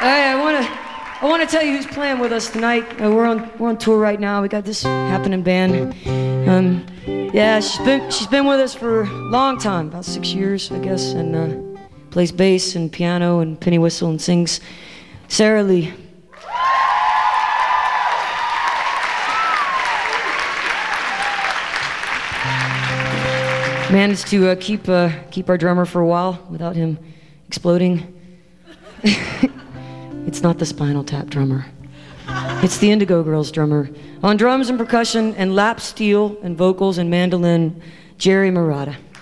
Hey, I wanna tell you who's playing with us tonight. We're on tour right now. We got this happening band. Yeah, she's been with us for a long time, about 6 years, I guess, and plays bass and piano and penny whistle and sings. Sarah Lee. Managed to keep our drummer for a while without him exploding. It's not the Spinal Tap drummer. It's the Indigo Girls drummer. On drums and percussion and lap steel and vocals and mandolin, Jerry Murata.